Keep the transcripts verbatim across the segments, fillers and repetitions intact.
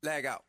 Leg out.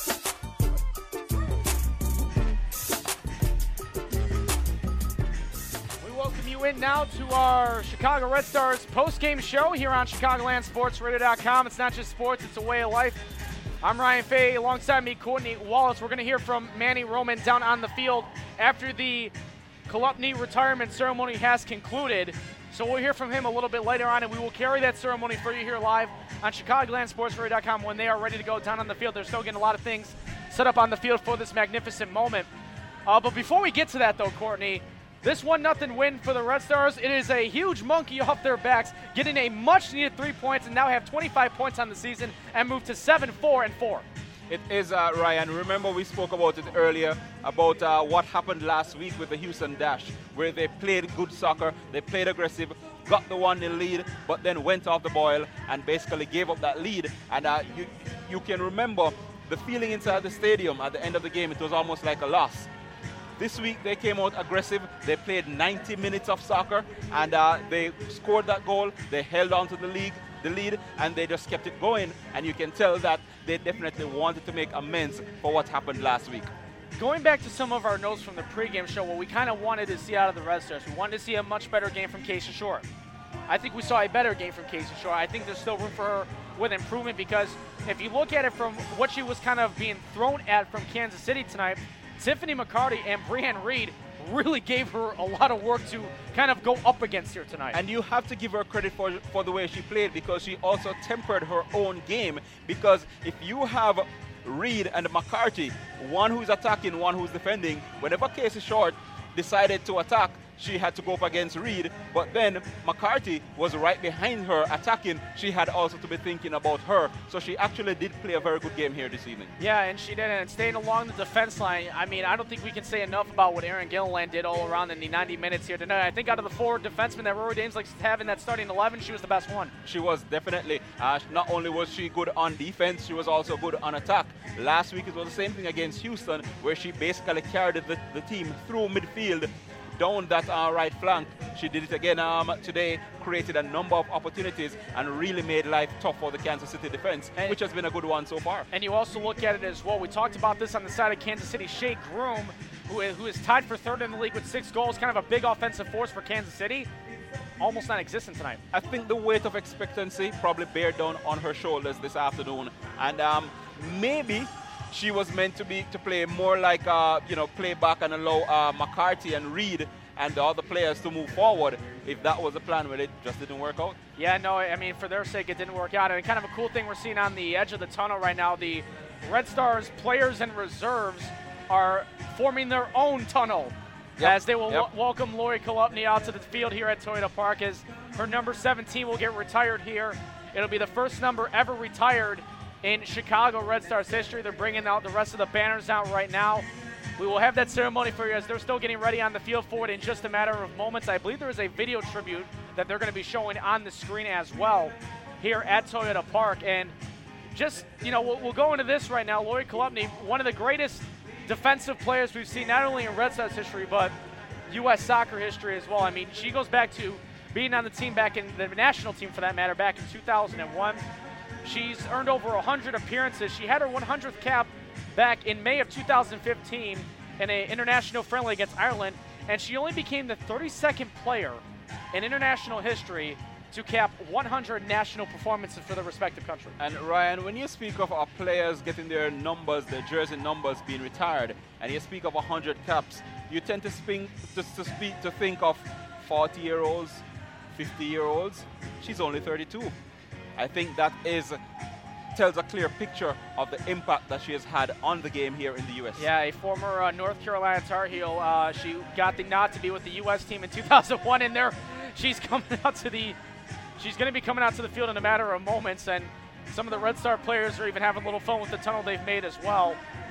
We welcome you in now to our Chicago Red Stars post-game show here on Chicagoland Sports Radio dot com. It's not just sports, it's a way of life. I'm Ryan Fay. Alongside me, Courtney Wallace. We're going to hear from Manny Roman down on the field after the Chalupny retirement ceremony has concluded. So we'll hear from him a little bit later on, and we will carry that ceremony for you here live on Chicagoland Sports Radio dot com when they are ready to go down on the field. They're still getting a lot of things set up on the field for this magnificent moment. Uh, but before we get to that, though, Courtney, this one nothing win for the Red Stars. It is a huge monkey off their backs, getting a much-needed three points, and now have twenty-five points on the season and move to seven, four, and four. It is, uh, Ryan. Remember we spoke about it earlier, about uh, what happened last week with the Houston Dash, where they played good soccer, they played aggressive, got the one nil lead, but then went off the boil and basically gave up that lead. And uh, you, you can remember the feeling inside the stadium at the end of the game. It was almost like a loss. This week they came out aggressive. They played ninety minutes of soccer, and uh, they scored that goal. They held on to the league, the lead, and they just kept it going. And you can tell that they definitely wanted to make amends for what happened last week. Going back to some of our notes from the pregame show, what we kind of wanted to see out of the Red Stars, we wanted to see a much better game from Casey Shore. I think we saw a better game from Casey Shore. I think there's still room for her with improvement, because if you look at it from what she was kind of being thrown at from Kansas City tonight, Tiffany McCarty and Brianne Reed really gave her a lot of work to kind of go up against here tonight. And you have to give her credit for, for the way she played, because she also tempered her own game. Because if you have Reed and McCarty, one who's attacking, one who's defending, whenever Casey Short decided to attack, she had to go up against Reed, but then McCarty was right behind her attacking. She had also to be thinking about her. So she actually did play a very good game here this evening. Yeah, and she did, and staying along the defense line. I mean, I don't think we can say enough about what Erin Gilliland did all around in the ninety minutes here tonight. I think out of the four defensemen that Rory Dames likes to have in that starting eleven, she was the best one. She was definitely. Uh, not only was she good on defense, she was also good on attack. Last week it was the same thing against Houston, where she basically carried the, the team through midfield, down that uh, right flank. She did it again um, today, created a number of opportunities and really made life tough for the Kansas City defense, and which has been a good one so far. And you also look at it as well. We talked about this on the side of Kansas City. Shea Groom, who is, who is tied for third in the league with six goals, kind of a big offensive force for Kansas City, almost non-existent tonight. I think the weight of expectancy probably bear down on her shoulders this afternoon, and um, maybe she was meant to be to play more like, uh, you know, play back and allow uh, McCarty and Reed and the other players to move forward. If that was the plan, but it just didn't work out. Yeah, no, I mean, for their sake, it didn't work out. And kind of a cool thing we're seeing on the edge of the tunnel right now, the Red Stars players and reserves are forming their own tunnel. Yep. As they will yep. w- welcome Lori Chalupny out to the field here at Toyota Park, as her number seventeen will get retired here. It'll be the first number ever retired in Chicago Red Stars history. They're bringing out the rest of the banners out right now. We will have that ceremony for you as they're still getting ready on the field for it in just a matter of moments. I believe there is a video tribute that they're going to be showing on the screen as well here at Toyota Park. And just, you know, we'll, we'll go into this right now. Lori Chalupny, one of the greatest defensive players we've seen, not only in Red Stars history, but U S soccer history as well. I mean, she goes back to being on the team back in the national team, for that matter, back in two thousand one. She's earned over one hundred appearances. She had her one hundredth cap back in May of two thousand fifteen in an international friendly against Ireland, and she only became the thirty-second player in international history to cap one hundred national performances for the respective country. And Ryan, when you speak of our players getting their numbers, their jersey numbers being retired, and you speak of one hundred caps, you tend to, speak, to, to, speak, to think of forty-year-olds, fifty-year-olds. She's only thirty-two. I think that is tells a clear picture of the impact that she has had on the game here in the U S. Yeah, a former uh, North Carolina Tar Heel. Uh, she got the nod to be with the U S team in two thousand one, and there she's coming out to the. She's going to be coming out to the field in a matter of moments, and some of the Red Star players are even having a little fun with the tunnel they've made as well.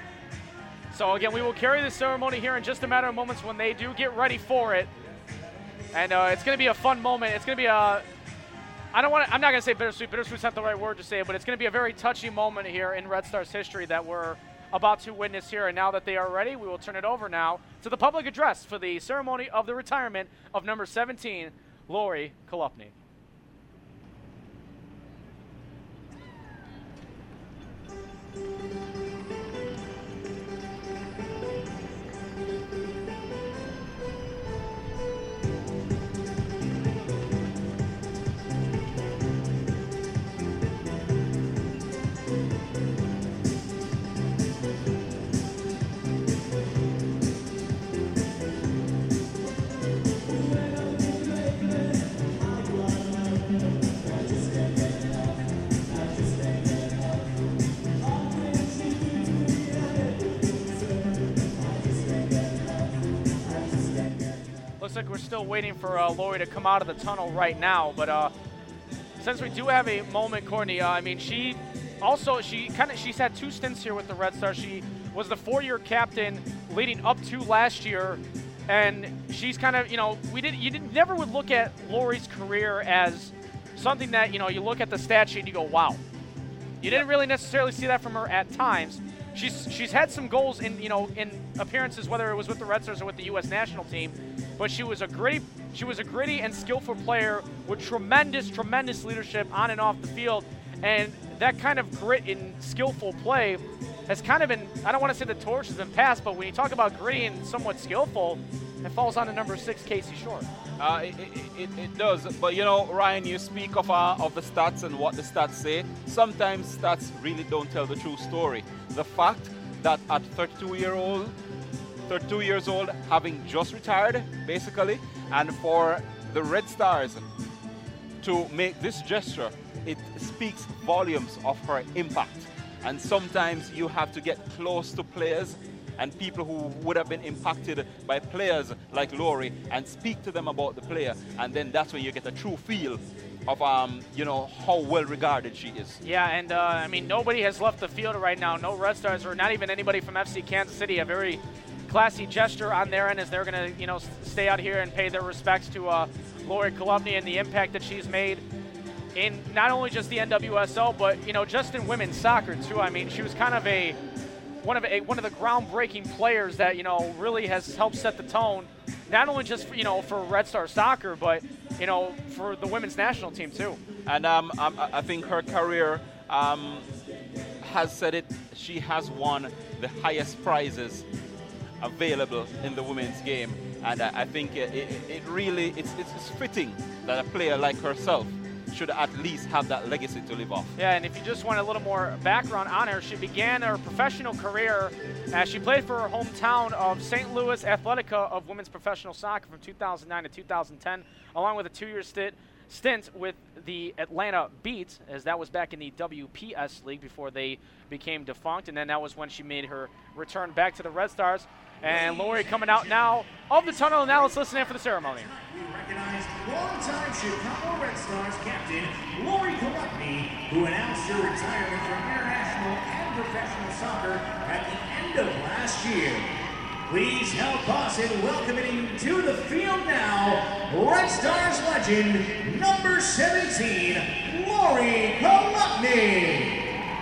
So again, we will carry the ceremony here in just a matter of moments when they do get ready for it, and uh, it's going to be a fun moment. It's going to be a. I don't want to, I'm not going to say bittersweet. Bittersweet's not the right word to say, but it's going to be a very touchy moment here in Red Stars history that we're about to witness here. And now that they are ready, we will turn it over now to the public address for the ceremony of the retirement of number seventeen, Lori Chalupny. like we're still waiting for uh, Lori to come out of the tunnel right now, but uh, since we do have a moment, Courtney, uh, I mean, she also, she kind of, she's had two stints here with the Red Stars. She was the four-year captain leading up to last year, and she's kind of, you know, we did, you did, never would look at Lori's career as something that, you know, you look at the stat sheet and you go, wow. You didn't really necessarily see that from her at times. She's she's had some goals in, you know, in appearances, whether it was with the Red Stars or with the U S national team, but she was a gritty, she was a gritty and skillful player with tremendous, tremendous leadership on and off the field, and that kind of grit and skillful play has kind of been, I don't want to say the torch has been passed, but when you talk about gritty and somewhat skillful, it falls on to number six, Casey Short. Uh, it, it, it does, but you know, Ryan, you speak of uh, of the stats and what the stats say. Sometimes stats really don't tell the true story. The fact that at thirty-two year old, thirty-two years old, having just retired, basically, and for the Red Stars to make this gesture, it speaks volumes of her impact. And sometimes you have to get close to players and people who would have been impacted by players like Lori and speak to them about the player, and then that's when you get a true feel of um, you know, how well regarded she is. Yeah, and uh, I mean, nobody has left the field right now. No Red Stars, or not even anybody from F C Kansas City. A very classy gesture on their end as they're going to, you know, stay out here and pay their respects to uh, Lori Chalupny and the impact that she's made in not only just the N W S L, but, you know, just in women's soccer too. I mean, she was kind of a one of a, one of the groundbreaking players that, you know, really has helped set the tone, not only just for, you know, for Red Star soccer, but, you know, for the women's national team too. And um, I think her career um, has said it. She has won the highest prizes available in the women's game, and I think it, it, it really it's, it's fitting that a player like herself should at least have that legacy to live off. Yeah, and if you just want a little more background on her, she began her professional career as she played for her hometown of Saint Louis Athletica of women's professional soccer from two thousand nine to two thousand ten, along with a two-year stint stint with the Atlanta Beat, as that was back in the W P S League before they became defunct, and then that was when she made her return back to the Red Stars. And Lori coming out now of the tunnel, and now let's listen in for the ceremony. We recognize longtime Chicago Red Stars captain Lori Chalupny, who announced her retirement from international and professional soccer at the end of last year. Please help us in welcoming to the field now, Red Stars legend, number seventeen, Lori Chalupny.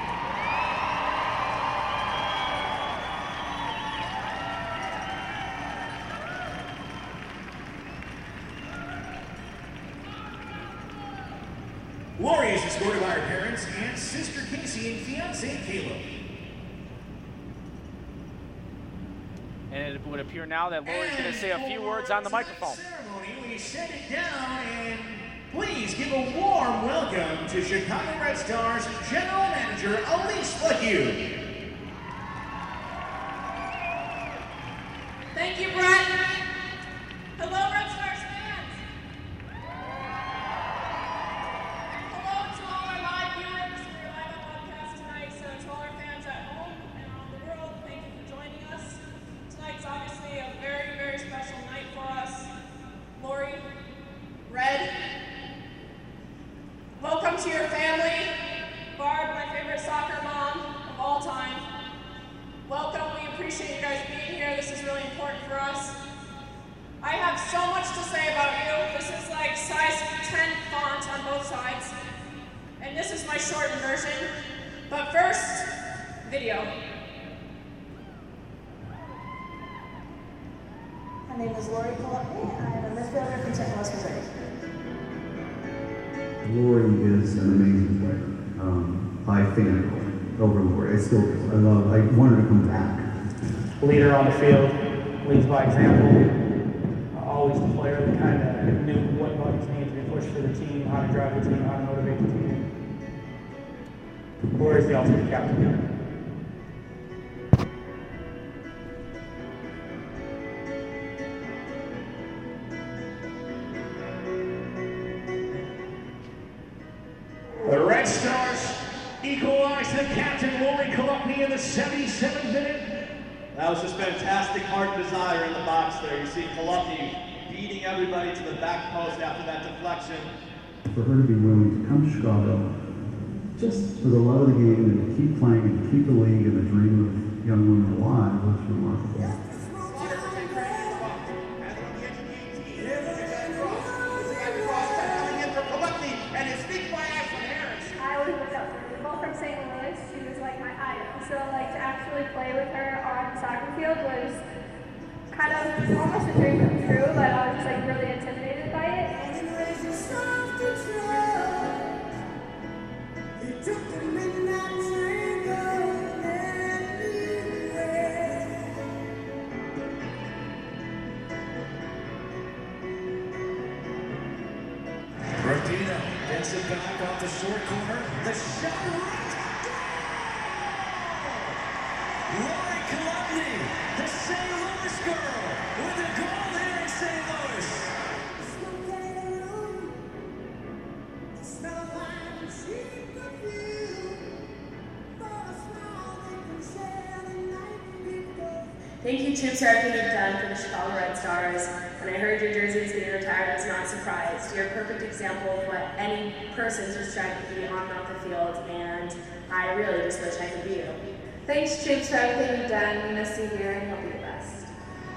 Lori is escorted by her parents and sister Casey and fiance Caleb. And it would appear now that Lori's going to say a few words on the microphone. Ceremony, we set it down, and please give a warm welcome to Chicago Red Stars General Manager Elise Lecque. Thank you, Brett. Hello, Red Stars fans. Hello to all our live viewers. We're live on podcast tonight, so to all our fans at home and around the world, thank you for joining us. Tonight's obviously a very, very special night for us. Lori, Red, welcome to your family. Barb, my favorite soccer mom of all time. Welcome, we appreciate you guys being here. This is really important for us. I have so much to say about you. This is like size ten font on both sides. And this is my shortened version. But first, video. My name is Lori Chalupny. I am a midfielder from Saint Louis, Missouri. Lori is an amazing player. Um, I fan over Lori. I still do. I love, I want her to come back. Leader on the field, leads by example. Uh, always the player that kind of knew what buttons needed to be pushed for the team, how to drive the team, how to motivate the team. Lori's the ultimate captain. The Red Stars equalize the captain Lori Chalupny in the seventy-seventh minute. That was just fantastic heart desire in the box there. You see Chalupny beating everybody to the back post after that deflection. For her to be willing to come to Chicago, just for the love of the game and to keep playing and to keep the league and the dream of young women alive was remarkable. So like to actually play with her on the soccer field was kind of almost a dream come true, but I was just like really intimidated by it. Rodino gets it back off the short corner. The shot. Lori Kolodny, the Saint Louis girl, with a goal here in Saint Louis. Thank you, troops, for everything you've done for the Chicago Red Stars. When I heard your jersey was getting retired, I was not surprised. You're a perfect example of what any person should strive to be on and off the field, and I really just wish I could be you. Thanks, troops, for everything you've done. We miss you here and hope you the best.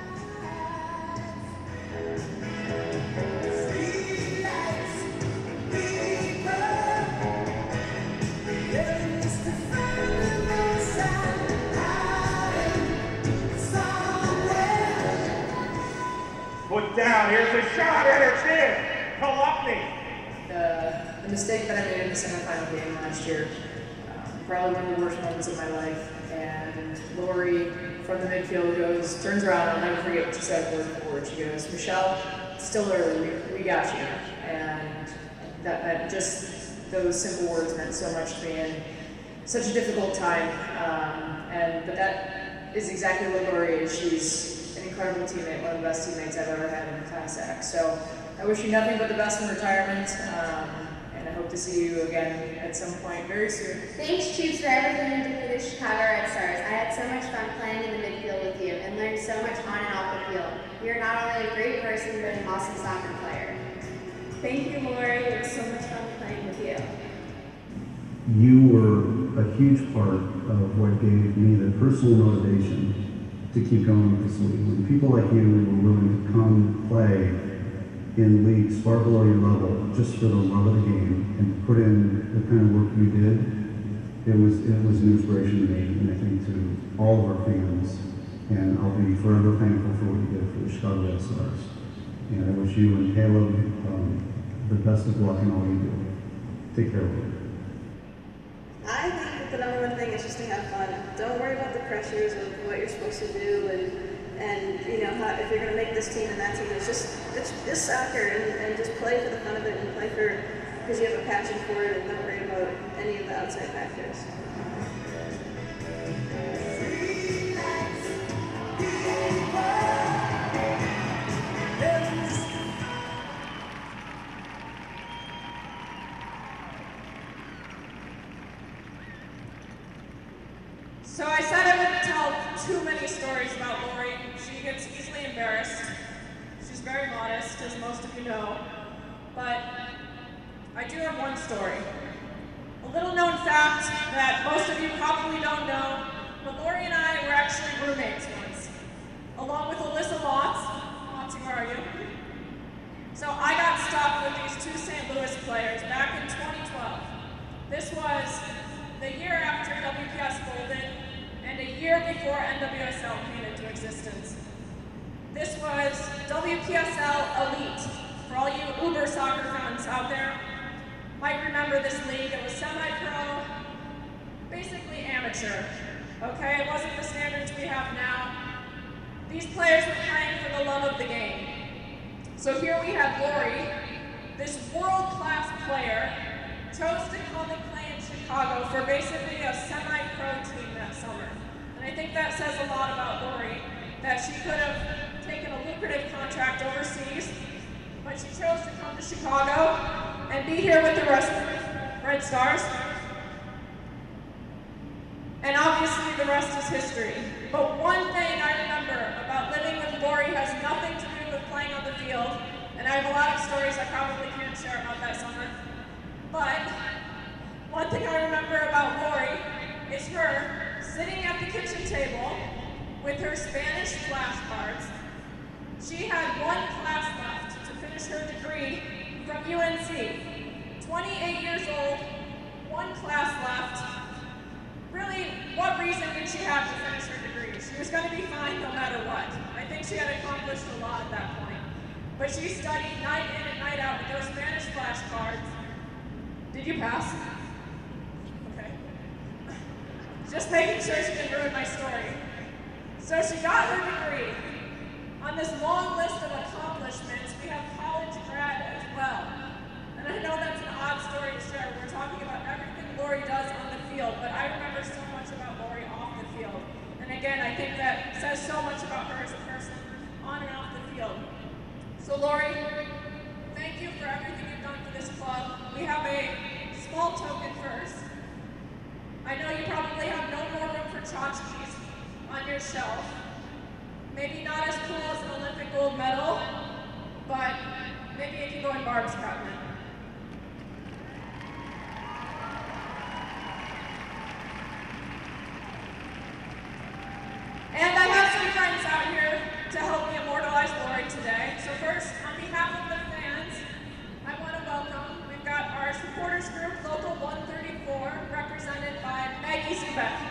Put down, here's a shot, and it's in. Kolodny. Uh, the mistake that I made in the semifinal game last year, uh, probably one of the worst moments of my life. And Lori from the midfield goes, turns around, I'll never forget what she said word for word. She goes, Michelle, it's still early, we, we got you. And that, that just, those simple words meant so much to me in such a difficult time. Um, and but that is exactly what Lori is. She's an incredible teammate, one of the best teammates I've ever had in Class X. So I wish you nothing but the best in retirement. Um, and I hope to see you again at some point very soon. Thanks, Chiefs, for everything you did for the Chicago Red Stars. I had so much fun playing in the midfield with you and learned so much on and off the field. You're not only a great person, but an awesome soccer player. Thank you, Lori. It was so much fun playing with you. You were a huge part of what gave me the personal motivation to keep going with this league. When people like you were willing to come play in leagues far below your level just for the love of the game and put in the kind of work you did, it was it was an inspiration to me and I think to all of our fans. And I'll be forever thankful for what you did for the Chicago Red Stars. And I wish you and Caleb um, the best of luck in all you do. Take care of you. I think that the number one thing is just to have fun. Don't worry about the pressures of what you're supposed to do and and you know how, if you're going to make this team and that team. It's just it's just soccer and, and just play for the fun of it and play for because you have a passion for it and don't worry about any of the outside factors. So I said I wouldn't tell too many stories about Lori. She gets easily embarrassed. She's very modest, as most of you know. But I do have one story. A little known fact that most of you probably don't know, but Lori and I were actually roommates once, along with Alyssa Lotz. Lotz, where are you? So I got stuck with these two Saint Louis players back in twenty twelve. This was the year after W P S folded, and a year before N W S L came into existence. This was W P S L Elite. For all you Uber soccer fans out there, might remember this league. It was semi-pro, basically amateur. Okay, it wasn't the standards we have now. These players were playing for the love of the game. So here we have Lori, this world-class player, chose to come and play in Chicago for basically a semi-pro team that summer. And I think that says a lot about Lori, that she could have taken a lucrative contract overseas, but she chose to come to Chicago and be here with the rest of the Red Stars. And obviously the rest is history. But one thing I remember about living with Lori has nothing to do do with playing on the field, and I have a lot of stories I probably can't share about that summer. But one thing I remember about Lori is her sitting at the kitchen table with her Spanish flashcards. She had one class left to finish her degree from U N C. twenty-eight years old, one class left. Really, what reason did she have to finish her degree? She was going to be fine no matter what. I think she had accomplished a lot at that point. But she studied night in and night out with those Spanish flashcards. Did you pass? Okay. Just making sure she didn't ruin my story. So she got her degree. On this long list of accomplishments, we have college grad as well. And I know that's an odd story to share. We're talking about everything Lori does on the field, but I remember so much about Lori off the field. And again, I think that says so much about her as a person on and off the field. So Lori, thank you for everything you've done for this club. We have a small token first. I know you probably have no more room for tchotchkes on your shelf. Maybe not as cool as an Olympic gold medal, but maybe it can go in Barb's cabinet. And I have some friends out here to help me immortalize Lori today. So first, on behalf of the fans, I want to welcome, we've got our supporters group, Local one thirty-four, represented by Maggie Zubek.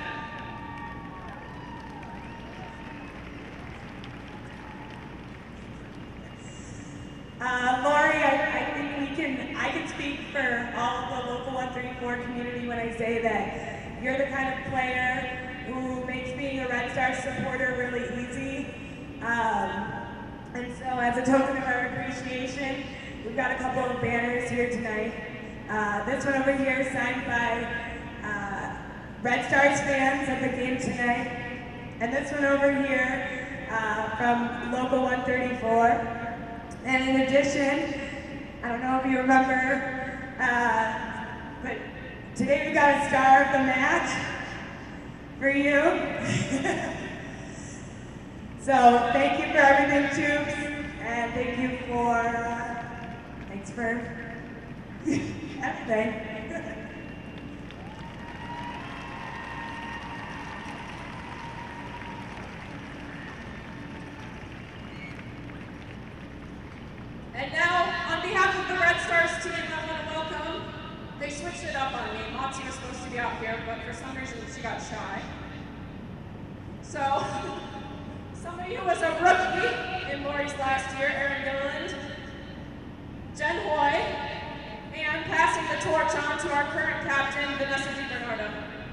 Uh, Lori, I, I think we can, I can speak for all of the Local one thirty-four community when I say that you're the kind of player who makes being a Red Star supporter really easy. Um, and so as a token of our appreciation, we've got a couple of banners here tonight. Uh, this one over here signed by uh, Red Stars fans at the game tonight. And this one over here uh, from Local one thirty-four. And in addition, I don't know if you remember, uh, but today we got a star of the match for you. So thank you for everything, Troops, and thank you for, uh, thanks for everything. And now, on behalf of the Red Stars team, I want to welcome, they switched it up on me. Motzi was supposed to be out here, but for some reason she got shy. So, somebody who was a rookie in Lori's last year, Erin Gilliland, Jen Hoy, and passing the torch on to our current captain, Vanessa DiBernardo.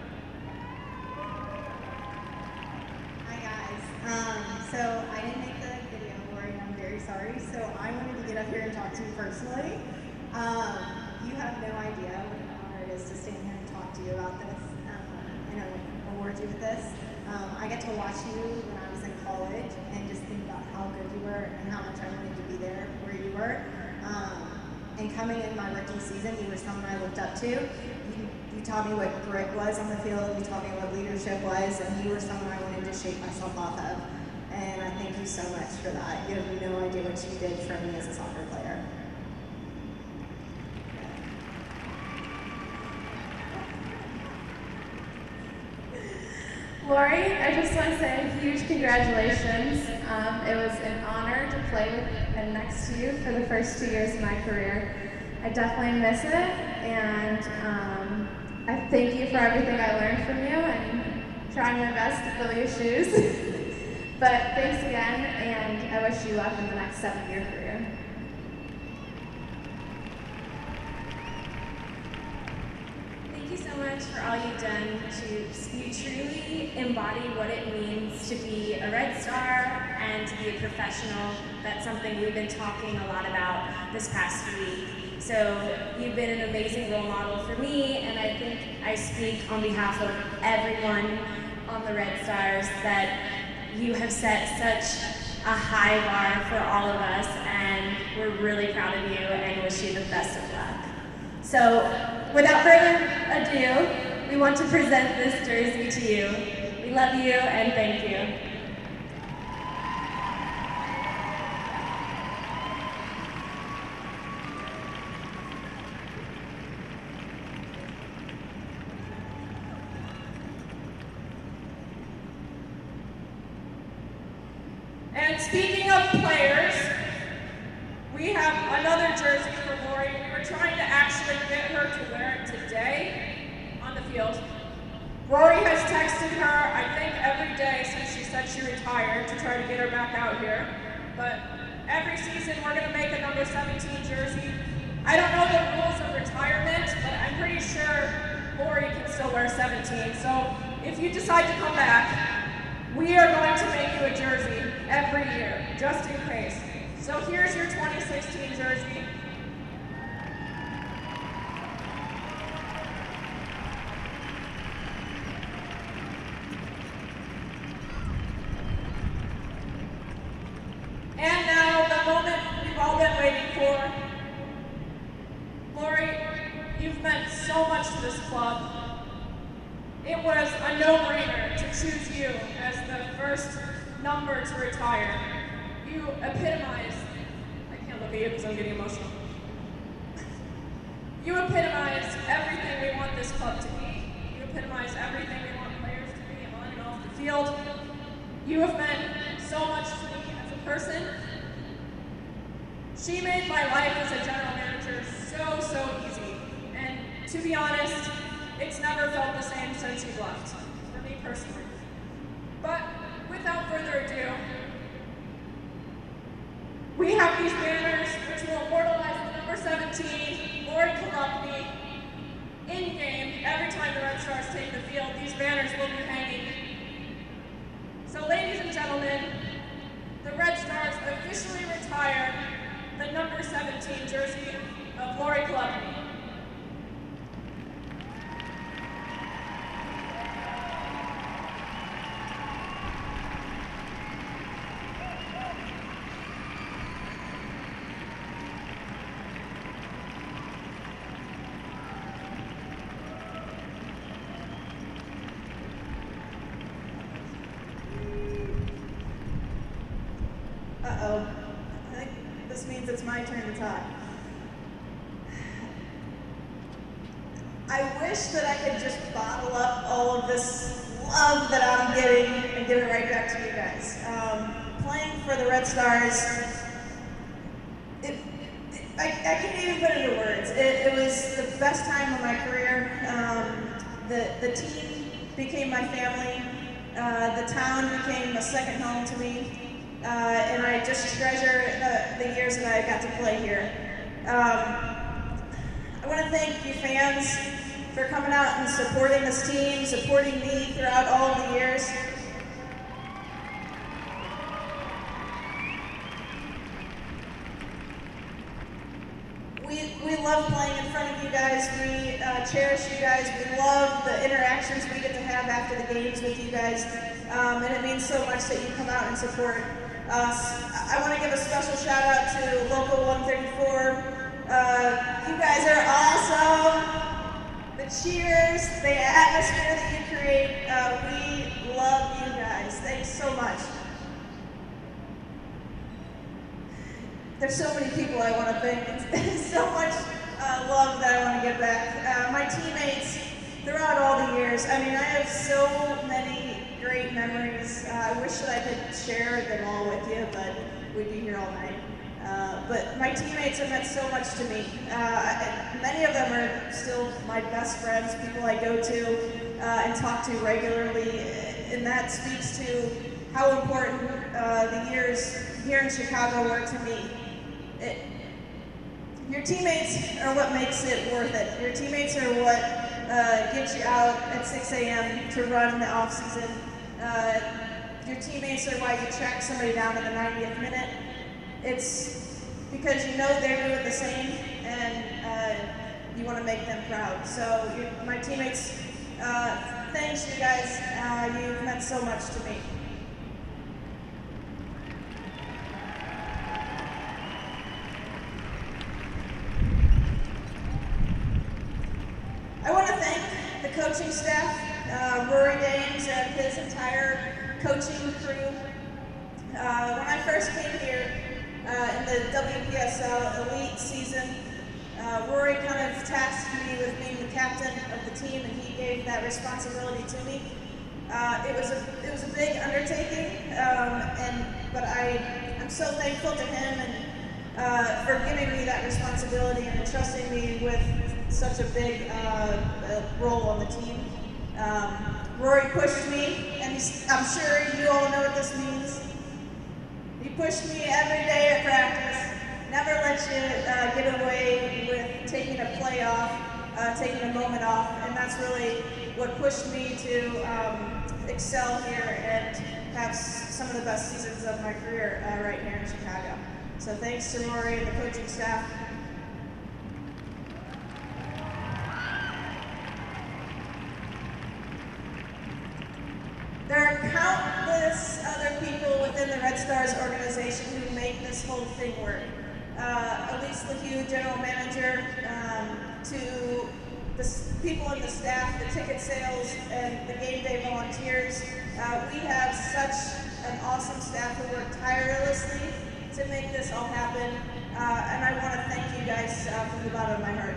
Hi guys. Um, so I didn't make the video, Lori, and I'm very sorry. So I wanted to get up here and talk to you personally. Um, you have no idea what an honor it is to stand here and talk to you about this, um, and award you with this. Um, I get to watch you when I was in college and just think about how good you were and how much I wanted to be there where you were. Um, and coming in my rookie season, you were someone I looked up to. You, you taught me what grit was on the field, you taught me what leadership was, and you were someone I wanted to shape myself off of. And I thank you so much for that. You have no idea what you did for me as a soccer player. Lori, I just want to say huge congratulations. Um, it was an honor to play with and next to you for the first two years of my career. I definitely miss it, and um, I thank you for everything I learned from you and trying my best to fill your shoes. But thanks again, and I wish you luck in the next seven-year career. Thank you so much for all you've done. To, you truly embody what it means to be a Red Star and to be a professional. That's something we've been talking a lot about this past week. So you've been an amazing role model for me, and I think I speak on behalf of everyone on the Red Stars that you have set such a high bar for all of us, and we're really proud of you and wish you the best of luck. So, without further ado, we want to present this jersey to you. We love you and thank you. And speaking of players, we have another jersey for Lori. We were trying to actually get her to wear it today on the field. Rory has texted her, I think, every day since she said she retired to try to get her back out here. But every season we're going to make a number seventeen jersey. I don't know the rules of retirement, but I'm pretty sure Lori can still wear seventeen. So if you decide to come back, we are going to make you a jersey every year, just in case. So here's your twenty sixteen jersey. And now the moment we've all been waiting for. Lori, you've meant so much to this club. It was a no-brainer to choose you as the first number to retire. You epitomize, I can't look at you because I'm getting emotional. You epitomize everything we want this club to be. You epitomize everything we want players to be on and off the field. You have meant so much to me as a person. She made my life as a general manager so, so easy. And to be honest, it's never felt the same since you've left, for me personally. But without further ado, we have these banners which will immortalize the number seventeen, Lori Chalupny, in-game every time the Red Stars take the field. These banners will be hanging. So ladies and gentlemen, the Red Stars officially retire the number seventeen jersey of Lori Chalupny. Uh-oh. I think this means it's my turn to talk. I wish that I could just bottle up all of this love that I'm getting and give it right back to you guys. Um, playing for the Red Stars, it, it, I, I can't even put it into words. It, it was the best time of my career. Um, the, the team became my family. Uh, the town became a second home to me. Uh, and I just treasure the, the years that I got to play here. Um, I want to thank you fans for coming out and supporting this team, supporting me throughout all of the years. We, we love playing in front of you guys. We uh, cherish you guys. We love the interactions we get to have after the games with you guys. Um, and it means so much that you come out and support us. I want to give a special shout out to Local one thirty-four. Uh, you guys are awesome. The cheers, the atmosphere that you create, uh, we love you guys. Thanks so much. There's so many people I want to thank. There's so much uh, love that I want to give back. Uh, my teammates throughout all the years. I mean, I have so many great memories. Uh, I wish that I could share them all with you, but we'd be here all night. Uh, but my teammates have meant so much to me. Uh, many of them are still my best friends, people I go to uh, and talk to regularly, and that speaks to how important uh, the years here in Chicago were to me. It, your teammates are what makes it worth it. Your teammates are what uh, gets you out at six A M to run in the off season. Uh, your teammates are why you track somebody down in the ninetieth minute. It's because you know they're doing the same, and uh, you want to make them proud. So my teammates, uh, thanks you guys. Uh, you've meant so much to me. I want to thank the coaching staff, uh, Rory Dames and his entire coaching crew. Uh, when I first came here uh, in the W P S L Elite season, uh, Rory kind of tasked me with being the captain of the team, and he gave that responsibility to me. Uh, it was a it was a big undertaking, um, and but I, I'm so thankful to him and uh, for giving me that responsibility and entrusting me with such a big uh, role on the team. Um, Rory pushed me, and he's, I'm sure you all know what this means. He pushed me every day at practice, never let you uh, get away with taking a play off, uh, taking a moment off, and that's really what pushed me to um, excel here and have s some of the best seasons of my career uh, right here in Chicago. So thanks to Rory and the coaching staff. There are countless other people within the Red Stars organization who make this whole thing work. Uh, Elise LaHue, general manager, um, to the people in the staff, the ticket sales, and the game day volunteers. Uh, we have such an awesome staff who work tirelessly to make this all happen, uh, and I want to thank you guys uh, from the bottom of my heart.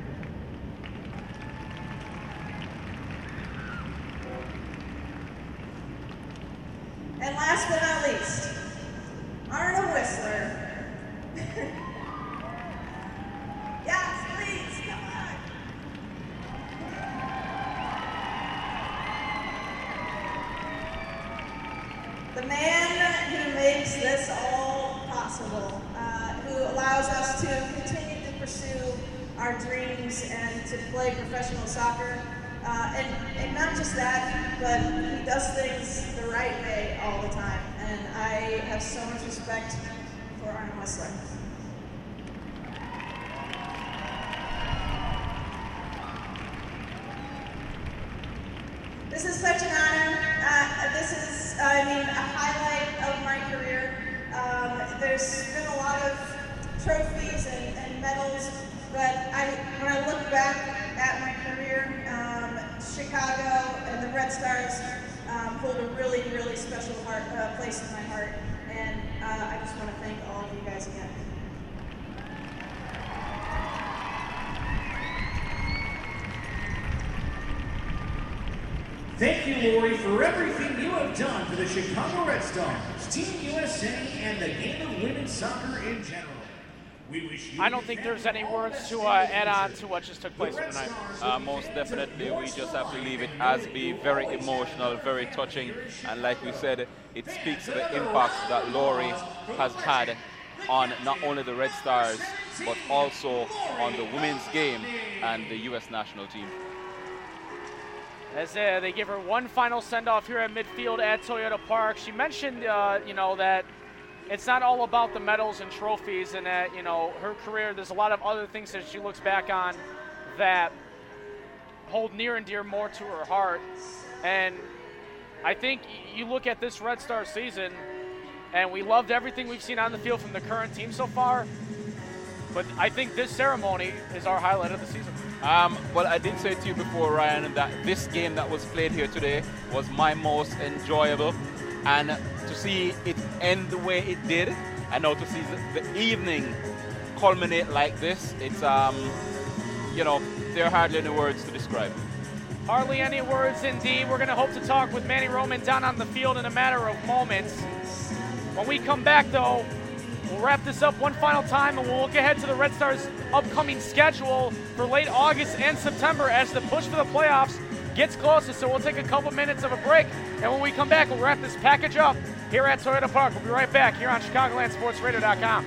And last but not least, Arna Whistler. Yes, please, come on. The man who makes this all possible, uh, who allows us to continue to pursue our dreams and to play professional soccer. Uh, and, and not just that, but he does things the right way all the time. And I have so much respect for Arna Whistler. This is such an honor. Uh, this is, I mean, a highlight of my career. Um, there's been a lot of trophies and, and medals, but I, when I look back at my career, um, Chicago and the Red Stars um, hold a really, really special heart, uh, place in my heart. And uh, I just want to thank all of you guys again. Thank you, Lori, for everything you have done for the Chicago Red Stars, Team U S A, and the game of women's soccer in general. We wish you I don't think there's any words to uh, add on to what just took place tonight. Uh, most definitely, we just have to leave it as be very emotional, very touching, and like we said, it speaks to the impact that Lori has had on not only the Red Stars, but also on the women's game and the U S national team. As uh, they give her one final send-off here at midfield at Toyota Park. She mentioned, uh, you know, that it's not all about the medals and trophies, and that, you know, her career, there's a lot of other things that she looks back on that hold near and dear more to her heart. And I think you look at this Red Star season, and we loved everything we've seen on the field from the current team so far, but I think this ceremony is our highlight of the season. Um, well, I did say to you before, Ryan, that this game that was played here today was my most enjoyable. And to see it end the way it did, and now to see the evening culminate like this, it's, um, you know, there are hardly any words to describe. Hardly any words indeed. We're going to hope to talk with Manny Roman down on the field in a matter of moments. When we come back, though, we'll wrap this up one final time, and we'll look ahead to the Red Stars' upcoming schedule for late August and September as the push for the playoffs gets closer. So we'll take a couple minutes of a break, and when we come back, we'll wrap this package up here at Toyota Park. We'll be right back here on Chicagoland Sports Radio dot com.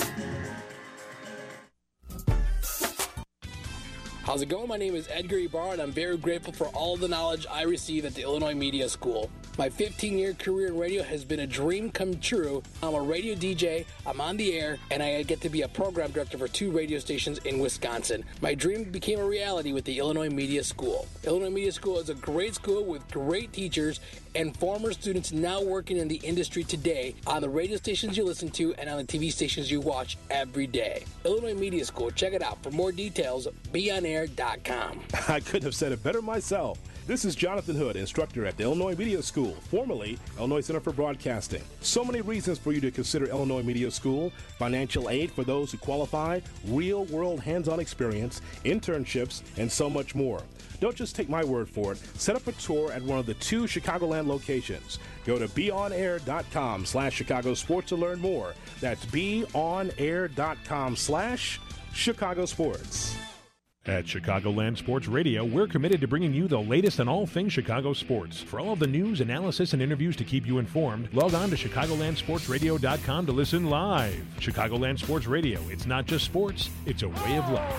How's it going? My name is Edgar Ibarra, and I'm very grateful for all the knowledge I received at the Illinois Media School. My fifteen-year career in radio has been a dream come true. I'm a radio D J, I'm on the air, and I get to be a program director for two radio stations in Wisconsin. My dream became a reality with the Illinois Media School. Illinois Media School is a great school with great teachers and former students now working in the industry today on the radio stations you listen to and on the T V stations you watch every day. Illinois Media School, check it out. For more details, be on air dot com. I couldn't have said it better myself. This is Jonathan Hood, instructor at the Illinois Media School, formerly Illinois Center for Broadcasting. So many reasons for you to consider Illinois Media School: financial aid for those who qualify, real-world hands-on experience, internships, and so much more. Don't just take my word for it. Set up a tour at one of the two Chicagoland locations. Go to beonair.com slash Chicago Sports to learn more. That's beonair.com slash Chicago Sports. At Chicagoland Sports Radio, we're committed to bringing you the latest on all things Chicago sports. For all of the news, analysis, and interviews to keep you informed, log on to Chicagoland Sports Radio dot com to listen live. Chicagoland Sports Radio, it's not just sports, it's a way of life.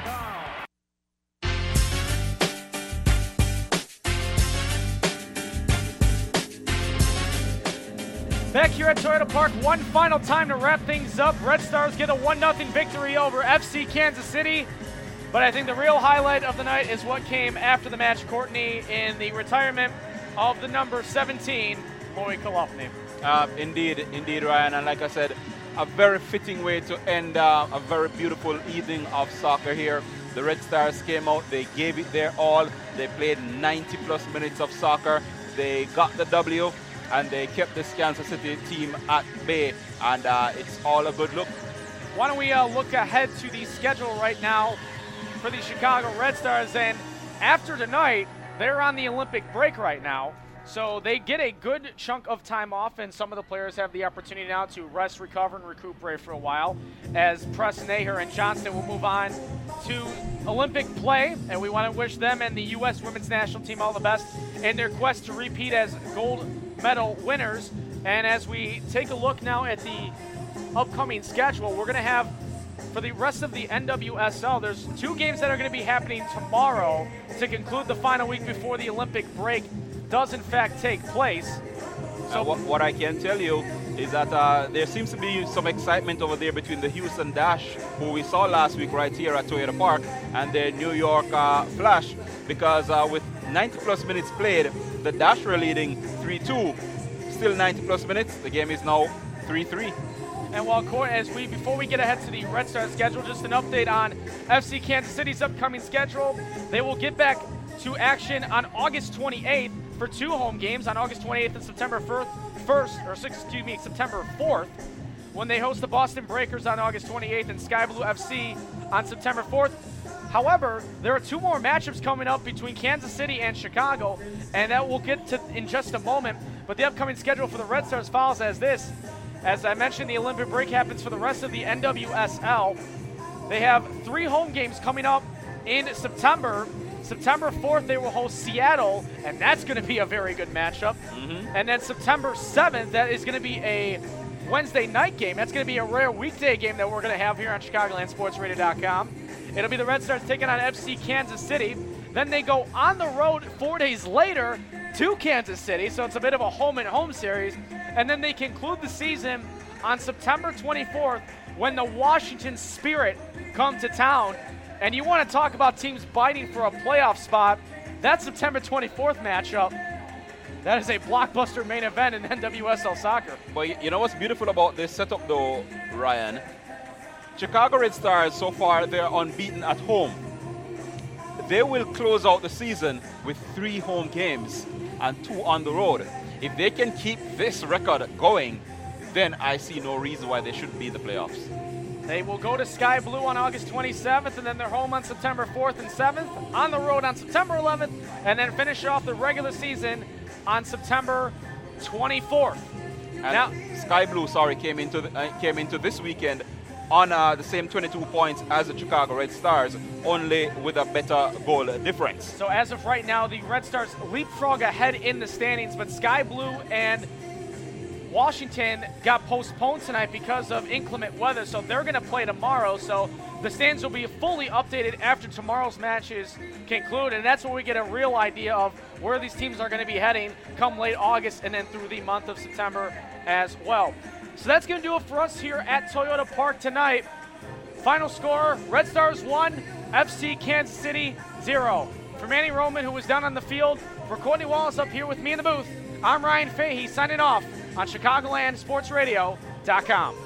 Back here at Toyota Park, one final time to wrap things up. Red Stars get a one nothing victory over F C Kansas City. But I think the real highlight of the night is what came after the match, Courtney, in the retirement of the number seventeen, Lori Kolopny. Uh, indeed, indeed, Ryan. And like I said, a very fitting way to end uh, a very beautiful evening of soccer here. The Red Stars came out, they gave it their all. They played ninety plus minutes of soccer. They got the W, and they kept this Kansas City team at bay. And uh, it's all a good look. Why don't we uh, look ahead to the schedule right now for the Chicago Red Stars, and after tonight, they're on the Olympic break right now, so they get a good chunk of time off, and some of the players have the opportunity now to rest, recover, and recuperate for a while, as Preston Aher and Johnston will move on to Olympic play, and we want to wish them and the U S women's national team all the best in their quest to repeat as gold medal winners. And as we take a look now at the upcoming schedule, we're going to have, for the rest of the N W S L, there's two games that are going to be happening tomorrow to conclude the final week before the Olympic break does in fact take place. So uh, what, what I can tell you is that uh, there seems to be some excitement over there between the Houston Dash, who we saw last week right here at Toyota Park, and the New York uh, Flash, because uh, with ninety plus minutes played, the Dash were leading three two. Still ninety plus minutes, the game is now three three. And while as we before we get ahead to the Red Stars schedule, just an update on F C Kansas City's upcoming schedule. They will get back to action on August twenty-eighth for two home games, on August twenty-eighth and September first, or excuse me, September fourth, when they host the Boston Breakers on August twenty-eighth and Sky Blue F C on September fourth. However, there are two more matchups coming up between Kansas City and Chicago, and that we'll get to in just a moment. But the upcoming schedule for the Red Stars follows as this. As I mentioned, the Olympic break happens for the rest of the N W S L. They have three home games coming up in September. September fourth, they will host Seattle, and that's going to be a very good matchup. Mm-hmm. And then September seventh, that is going to be a Wednesday night game. That's going to be a rare weekday game that we're going to have here on Chicagoland Sports Radio dot com. It'll be the Red Stars taking on F C Kansas City. Then they go on the road four days later to Kansas City, so it's a bit of a home-and-home series. And then they conclude the season on September twenty-fourth when the Washington Spirit come to town. And you want to talk about teams biting for a playoff spot, that September twenty-fourth matchup, that is a blockbuster main event in N W S L soccer. But you know what's beautiful about this setup though, Ryan? Chicago Red Stars, so far, they're unbeaten at home. They will close out the season with three home games and two on the road. If they can keep this record going, then I see no reason why they shouldn't be in the playoffs. They will go to Sky Blue on August twenty-seventh, and then they're home on September fourth and seventh, on the road on September eleventh, and then finish off the regular season on September twenty-fourth. And now, Sky Blue, sorry, came into the, uh, came into this weekend on uh, the same twenty-two points as the Chicago Red Stars, only with a better goal difference. So as of right now, the Red Stars leapfrog ahead in the standings, but Sky Blue and Washington got postponed tonight because of inclement weather, so they're going to play tomorrow. So the standings will be fully updated after tomorrow's matches conclude, and that's when we get a real idea of where these teams are going to be heading come late August and then through the month of September as well. So that's going to do it for us here at Toyota Park tonight. Final score, Red Stars one, F C Kansas City zero. For Manny Roman, who was down on the field, for Courtney Wallace up here with me in the booth, I'm Ryan Fahey signing off on Chicagoland Sports Radio dot com.